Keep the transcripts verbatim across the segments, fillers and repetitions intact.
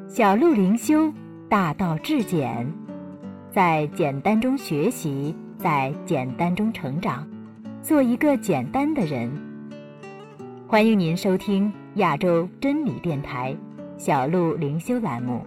小路灵修，大道至简，在简单中学习，在简单中成长，做一个简单的人。欢迎您收听亚洲真理电台小路灵修栏目。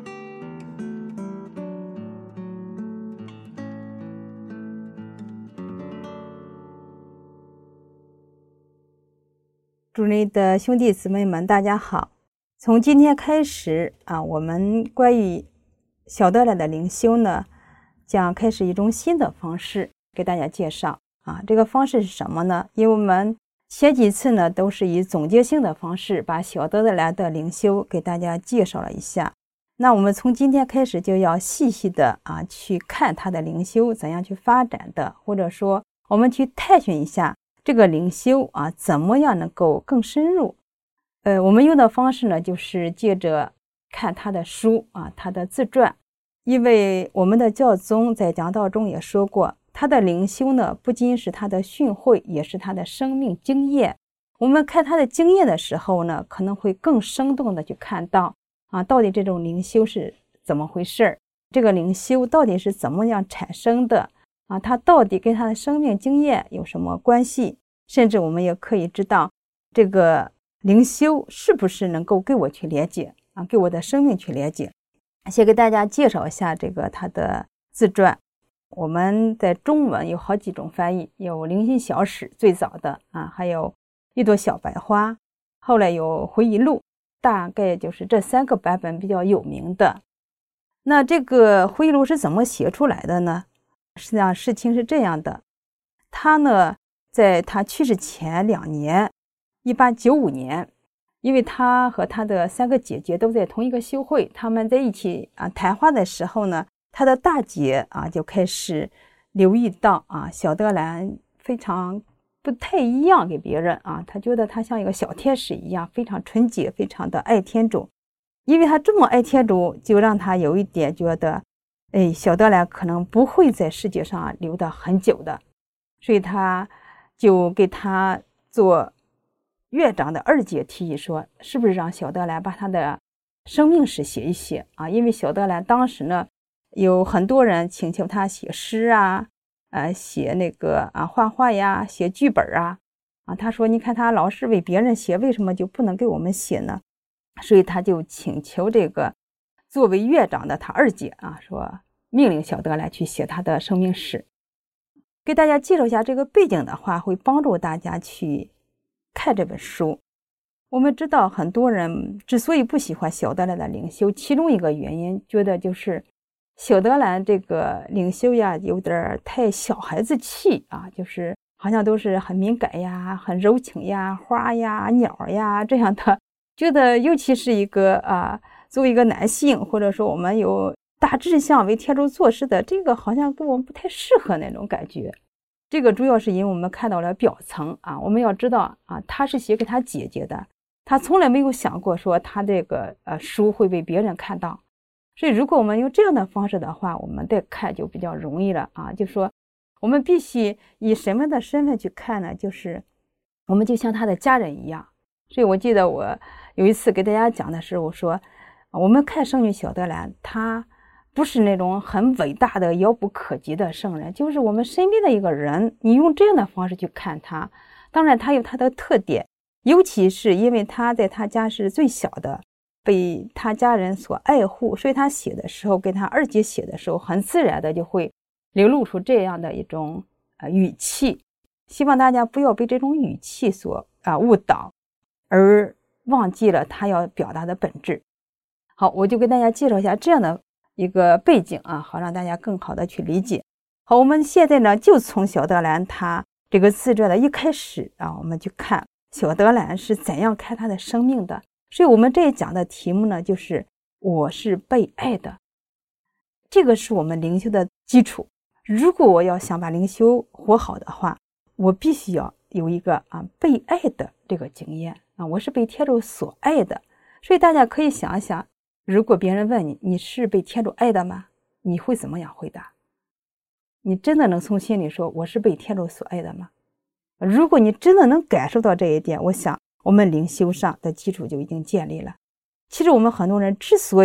主内的兄弟姊妹们，大家好。从今天开始啊，我们关于小德兰的灵修呢，将开始一种新的方式给大家介绍啊。这个方式是什么呢？因为我们前几次呢都是以总结性的方式把小德兰的灵修给大家介绍了一下。那我们从今天开始就要细细的啊去看他的灵修怎样去发展的，或者说我们去探寻一下这个灵修啊怎么样能够更深入。呃，我们用的方式呢，就是借着看他的书啊，他的自传。因为我们的教宗在讲道中也说过，他的灵修呢，不仅是他的训诲，也是他的生命经验。我们看他的经验的时候呢，可能会更生动的去看到啊，到底这种灵修是怎么回事，这个灵修到底是怎么样产生的啊，他到底跟他的生命经验有什么关系？甚至我们也可以知道这个灵修是不是能够给我去连接啊，给我的生命去连接。先给大家介绍一下这个他的自传。我们在中文有好几种翻译，有灵性小史最早的啊，还有一朵小白花，后来有回忆录，大概就是这三个版本比较有名的。那这个回忆录是怎么写出来的呢？实际上事情是这样的，他呢在他去世前两年一八九五年，因为他和他的三个姐姐都在同一个修会，他们在一起啊谈话的时候呢，他的大姐啊就开始留意到啊小德兰非常不太一样给别人啊，他觉得他像一个小天使一样，非常纯洁，非常的爱天主。因为他这么爱天主，就让他有一点觉得哎，小德兰可能不会在世界上留得很久的，所以他就给他做院长的二姐提议说，是不是让小德兰把他的生命史写一写啊？因为小德兰当时呢，有很多人请求他写诗啊，呃，写那个啊画画呀，写剧本啊，啊，他说，你看他老是为别人写，为什么就不能给我们写呢？所以他就请求这个作为院长的他二姐啊，说命令小德兰去写他的生命史。给大家介绍一下这个背景的话，会帮助大家去看这本书。我们知道很多人之所以不喜欢小德兰的灵修，其中一个原因觉得就是小德兰这个灵修呀有点太小孩子气啊，就是好像都是很敏感呀，很柔情呀，花呀鸟呀这样的，觉得尤其是一个啊作为一个男性，或者说我们有大志向为天主做事的，这个好像跟我们不太适合那种感觉。这个主要是因为我们看到了表层啊，我们要知道啊，他是写给他姐姐的，他从来没有想过说他这个呃书会被别人看到。所以如果我们用这样的方式的话，我们再看就比较容易了啊。就说我们必须以什么的身份去看呢？就是我们就像他的家人一样。所以我记得我有一次给大家讲的时候，我说我们看圣女小德兰，他不是那种很伟大的遥不可及的圣人，就是我们身边的一个人，你用这样的方式去看他。当然他有他的特点，尤其是因为他在他家是最小的，被他家人所爱护，所以他写的时候跟他二姐写的时候很自然的就会流露出这样的一种呃语气。希望大家不要被这种语气所啊误导，而忘记了他要表达的本质。好，我就跟大家介绍一下这样的一个背景啊，好让大家更好的去理解。好，我们现在呢就从小德兰他这个自传的一开始啊，我们去看小德兰是怎样看他的生命的。所以我们这一讲的题目呢，就是我是被爱的。这个是我们灵修的基础。如果我要想把灵修活好的话，我必须要有一个啊被爱的这个经验啊，我是被天主所爱的。所以大家可以想一想，如果别人问你，你是被天主爱的吗？你会怎么样回答？你真的能从心里说我是被天主所爱的吗？如果你真的能感受到这一点，我想我们灵修上的基础就已经建立了。其实我们很多人之所以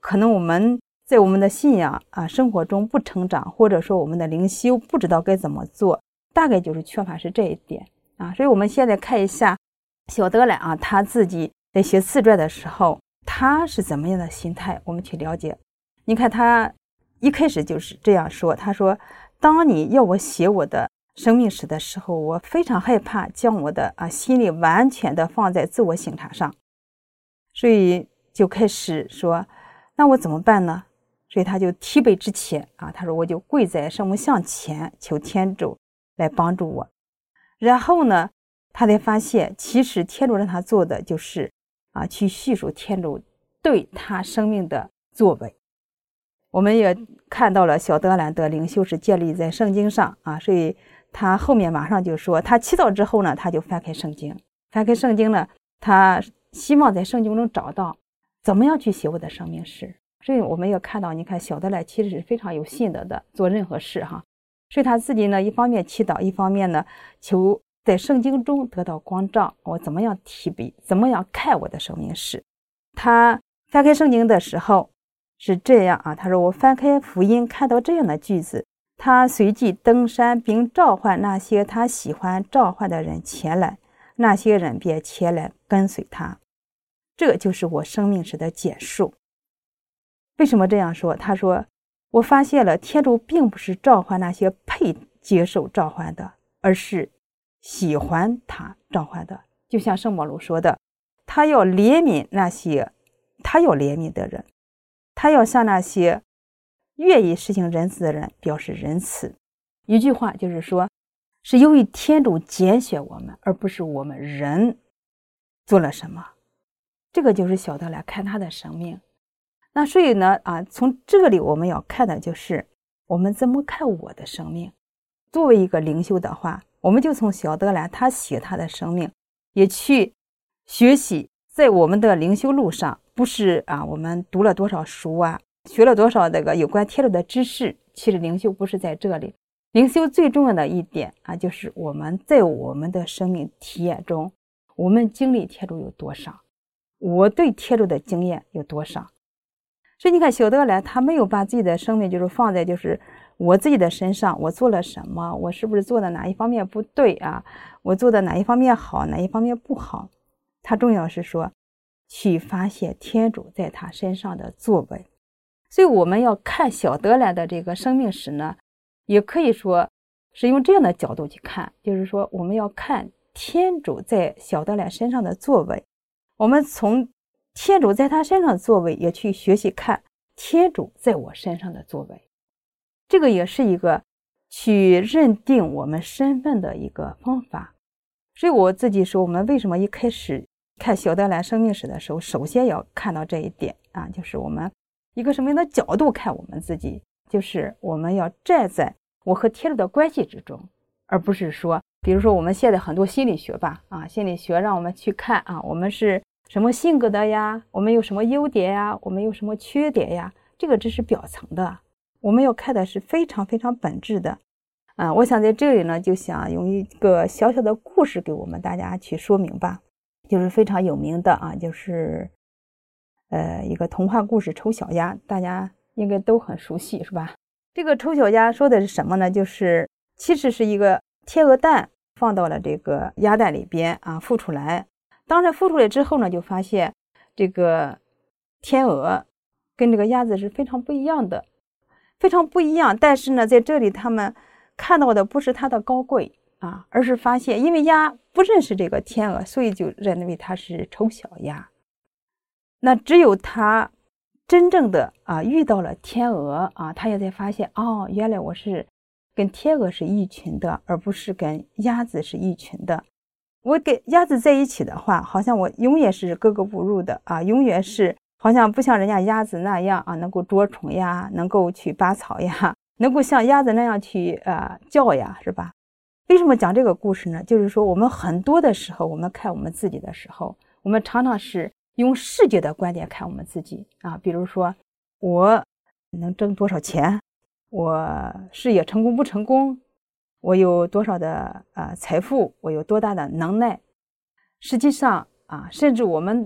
可能我们在我们的信仰啊生活中不成长，或者说我们的灵修不知道该怎么做，大概就是缺乏是这一点啊。所以我们现在看一下小德兰啊，他自己在写自传的时候，他是怎么样的心态，我们去了解。你看他一开始就是这样说，他说，当你要我写我的生命史的时候，我非常害怕将我的啊心力完全的放在自我省察上，所以就开始说，那我怎么办呢？所以他就提杯之前啊，他说我就跪在圣母像前求天主来帮助我。然后呢，他才发现其实天主让他做的就是啊去叙述天主对他生命的作为。我们也看到了小德兰的灵修是建立在圣经上啊，所以他后面马上就说，他祈祷之后呢，他就翻开圣经，翻开圣经呢，他希望在圣经中找到怎么样去写我的生命史。所以我们要看到，你看小德兰其实是非常有信德的，做任何事哈。所以他自己呢，一方面祈祷，一方面呢求在圣经中得到光照，我怎么样提笔，怎么样看我的生命史。他翻开圣经的时候是这样啊，他说，我翻开福音看到这样的句子，他随即登山，并召唤那些他喜欢召唤的人前来，那些人便前来跟随他。这就是我生命史的简述。为什么这样说？他说，我发现了天主并不是召唤那些配接受召唤的，而是喜欢他召唤的。就像圣保禄说的，他要怜悯那些他要怜悯的人，他要向那些愿意实行仁慈的人表示仁慈。一句话就是说，是由于天主拣选我们，而不是我们人做了什么。这个就是小德兰看他的生命。那所以呢啊，从这里我们要看的就是我们怎么看我的生命。作为一个灵修的话，我们就从小德兰他写他的生命，也去学习，在我们的灵修路上，不是啊我们读了多少书啊，学了多少这个有关天主的知识，其实灵修不是在这里。灵修最重要的一点啊，就是我们在我们的生命体验中，我们经历天主有多少，我对天主的经验有多少。所以你看小德兰他没有把自己的生命就是放在就是我自己的身上，我做了什么，我是不是做的哪一方面不对啊，我做的哪一方面好，哪一方面不好。他重要是说去发现天主在他身上的作为。所以我们要看小德兰的这个生命史呢，也可以说是用这样的角度去看，就是说我们要看天主在小德兰身上的作为，我们从天主在他身上的作为也去学习看天主在我身上的作为。这个也是一个去认定我们身份的一个方法。所以我自己说，我们为什么一开始看小德兰生命史的时候，首先要看到这一点啊，就是我们一个什么样的角度看我们自己，就是我们要站在我和天主的关系之中，而不是说比如说我们现在很多心理学吧啊，心理学让我们去看啊，我们是什么性格的呀，我们有什么优点呀，我们有什么缺点呀，这个只是表层的，我们要看的是非常非常本质的啊。我想在这里呢，就想用一个小小的故事给我们大家去说明吧，就是非常有名的啊，就是呃一个童话故事丑小鸭，大家应该都很熟悉是吧？这个丑小鸭说的是什么呢？就是其实是一个天鹅蛋放到了这个鸭蛋里边啊，孵出来。当然孵出来之后呢，就发现这个天鹅跟这个鸭子是非常不一样的，非常不一样。但是呢，在这里他们看到的不是它的高贵啊，而是发现因为鸭不认识这个天鹅，所以就认为它是丑小鸭。那只有它真正的啊遇到了天鹅啊，他也才发现哦，原来我是跟天鹅是一群的，而不是跟鸭子是一群的。我跟鸭子在一起的话，好像我永远是格格不入的啊，永远是好像不像人家鸭子那样啊，能够捉虫呀，能够去拔草呀，能够像鸭子那样去呃叫呀，是吧？为什么讲这个故事呢？就是说我们很多的时候，我们看我们自己的时候，我们常常是用视觉的观点看我们自己啊，比如说我能挣多少钱，我事业成功不成功，我有多少的呃财富，我有多大的能耐。实际上啊，甚至我们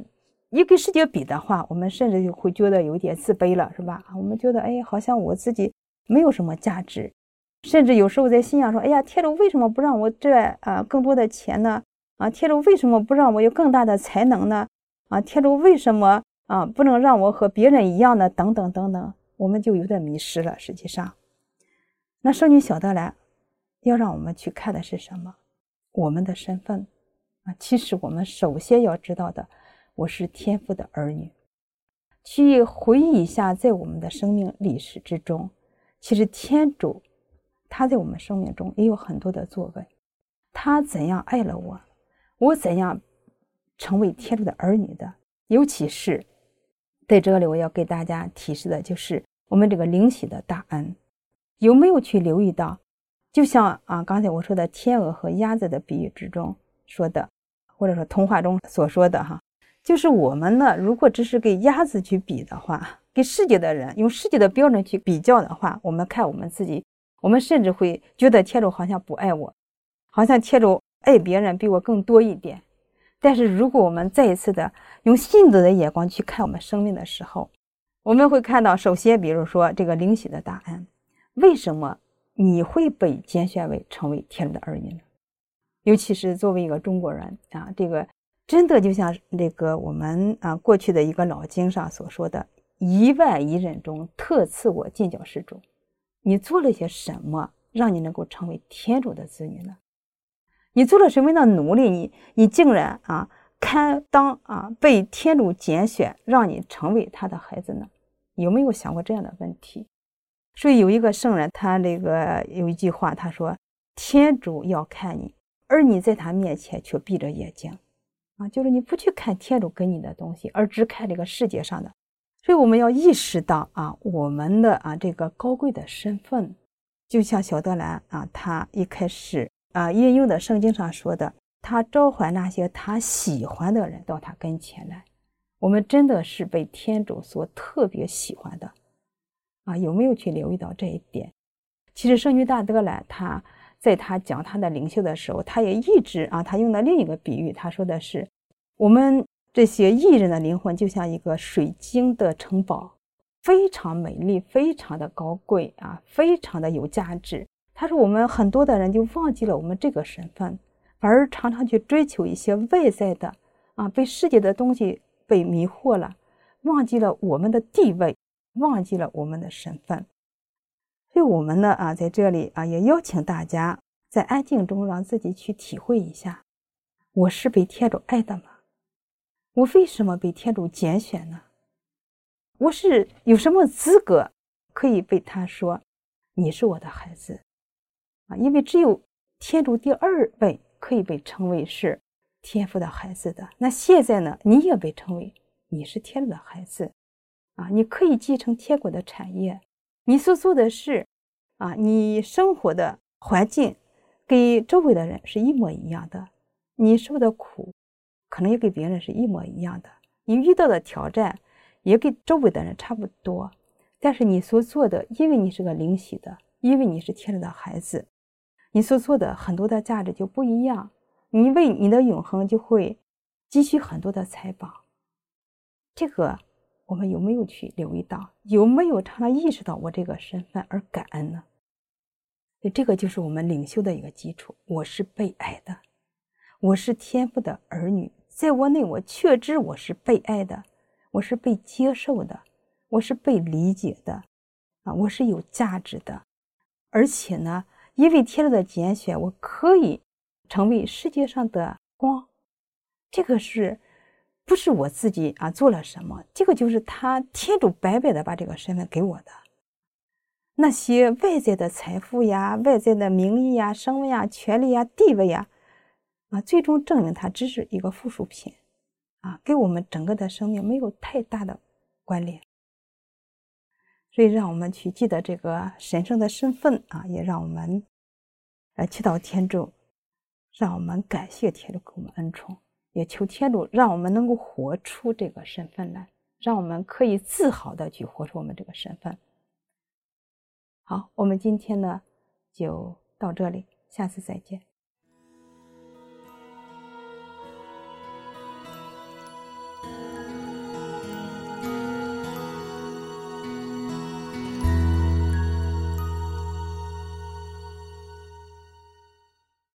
一跟世界比的话，我们甚至就会觉得有点自卑了，是吧？我们觉得，哎，好像我自己没有什么价值，甚至有时候在心想说，哎呀，天主为什么不让我赚啊更多的钱呢？啊，天主为什么不让我有更大的才能呢？啊，天主为什么啊不能让我和别人一样呢？等等等等，我们就有点迷失了。实际上，那圣女小德兰要让我们去看的是什么？我们的身份啊，其实我们首先要知道的，我是天父的儿女。去回忆一下，在我们的生命历史之中，其实天主他在我们生命中也有很多的作为。他怎样爱了我，我怎样成为天主的儿女的。尤其是在这里我要给大家提示的就是我们这个灵洗的大恩，有没有去留意到，就像啊刚才我说的天鹅和鸭子的比喻之中说的，或者说童话中所说的哈，就是我们呢，如果只是给鸭子去比的话，给世界的人用世界的标准去比较的话，我们看我们自己，我们甚至会觉得天主好像不爱我，好像天主爱别人比我更多一点。但是如果我们再一次的用信德的眼光去看我们生命的时候，我们会看到，首先比如说这个灵洗的大恩，为什么你会被拣选为成为天主的儿女呢？尤其是作为一个中国人啊，这个真的就像这个我们啊过去的一个老经上所说的，一万一人中特赐我进教士主。你做了些什么让你能够成为天主的子女呢？你做了什么样的努力，你你竟然啊堪当啊被天主拣选，让你成为他的孩子呢？有没有想过这样的问题？所以有一个圣人，他这个有一句话，他说天主要看你，而你在他面前却闭着眼睛啊，就是你不去看天主给你的东西，而只看这个世界上的。所以我们要意识到啊，我们的啊这个高贵的身份，就像小德兰啊，他一开始啊引用的圣经上说的，他召唤那些他喜欢的人到他跟前来。我们真的是被天主所特别喜欢的啊，有没有去留意到这一点？其实圣女大德兰他在他讲他的领袖的时候，他也一直啊，他用了另一个比喻，他说的是我们这些艺人的灵魂就像一个水晶的城堡，非常美丽，非常的高贵啊，非常的有价值。他说我们很多的人就忘记了我们这个身份，反而常常去追求一些外在的啊，被世界的东西被迷惑了，忘记了我们的地位，忘记了我们的身份。所以我们呢啊，在这里啊，也邀请大家在安静中让自己去体会一下，我是被天主爱的吗？我为什么被天主拣选呢？我是有什么资格可以被他说你是我的孩子啊？因为只有天主第二位可以被称为是天父的孩子的。那现在呢，你也被称为你是天主的孩子啊，你可以继承天国的产业。你所做的事啊，你生活的环境给周围的人是一模一样的，你受的苦可能也跟别人是一模一样的，你遇到的挑战也跟周围的人差不多。但是你所做的，因为你是个灵洗的，因为你是天主的孩子，你所做的很多的价值就不一样，你为你的永恒就会积蓄很多的财宝。这个我们有没有去留意到？有没有常常意识到我这个身份而感恩呢？所以这个就是我们领袖的一个基础，我是被爱的，我是天父的儿女，在我内我确知我是被爱的，我是被接受的，我是被理解的啊，我是有价值的。而且呢，因为天主的拣选，我可以成为世界上的光。这个是不是我自己啊做了什么？这个就是他天主白白的把这个身份给我的。那些外在的财富呀、外在的名利呀、声望呀、权利呀、地位呀，啊，最终证明它只是一个附属品啊，跟我们整个的生命没有太大的关联。所以让我们去记得这个神圣的身份啊，也让我们呃祈祷天主，让我们感谢天主给我们恩宠，也求天主让我们能够活出这个身份来，让我们可以自豪的去活出我们这个身份。好，我们今天呢就到这里，下次再见。